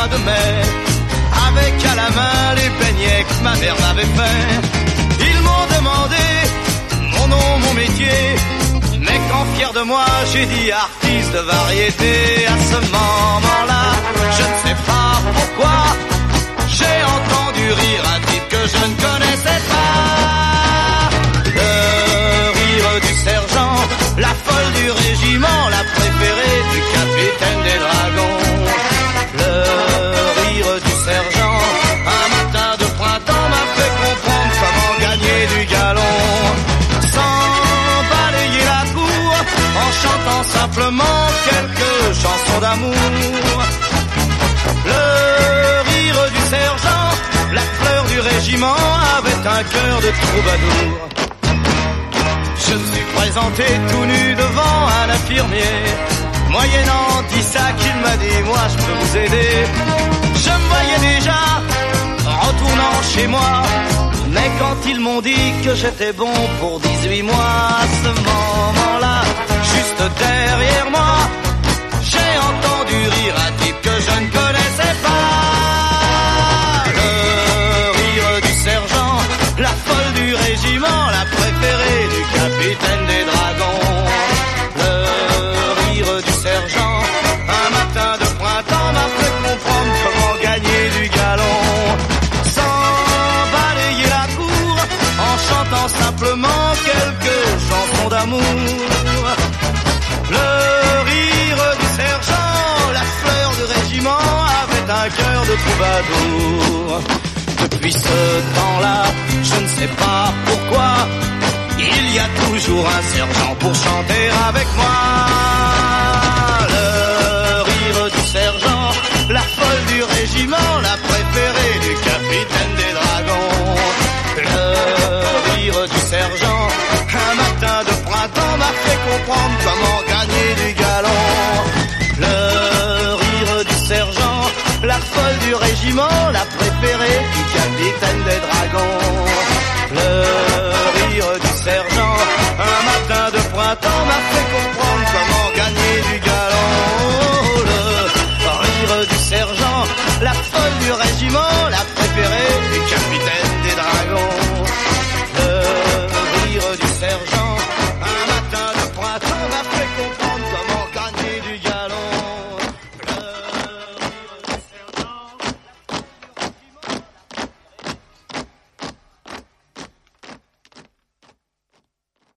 mois de mai, avec à la main les beignets que ma mère m'avait fait. Ils m'ont demandé mon nom, mon métier, mais quand fier de moi j'ai dit artiste de variété. À ce moment-là, je ne sais pas pourquoi, j'ai entendu rire un type que je ne connaissais pas. Le rire du sergent, la folle du régiment, la préférée du capitaine des dragons. Le rire du sergent, un matin de printemps m'a fait comprendre comment gagner du galon. Sans balayer la cour, en chantant simplement quelques chansons d'amour. Le rire du sergent, la fleur du régiment, avait un cœur de troubadour. Je me suis présenté tout nu devant un infirmier. Moyennant 10 sacs, il m'a dit, moi je peux vous aider. Je me voyais déjà retournant chez moi, mais quand ils m'ont dit que j'étais bon pour 18 mois, à ce moment-là, juste derrière moi, j'ai entendu rire un type que je ne connaissais pas. Le rire du sergent, la folle du régiment, la préférée du capitaine des dragons. Le rire du sergent, un matin de printemps m'a fait comprendre comment gagner du galon. Sans balayer la cour, en chantant simplement quelques chansons d'amour. Le rire du sergent, la fleur du régiment, avait un cœur de troubadour. Depuis ce temps-là, je ne sais pas pourquoi, il y a toujours un sergent pour chanter avec moi. Le rire du sergent, la folle du régiment, la préférée du capitaine des dragons. Le rire du sergent, un matin de printemps m'a fait comprendre comment gagner du galon. Le rire du sergent, la folle du régiment, la préférée du capitaine des dragons. Le rire du sergent, un matin de printemps m'a fait comprendre comment gagner du galon. Le rire du sergent, la folle du régiment, la préférée du capitaine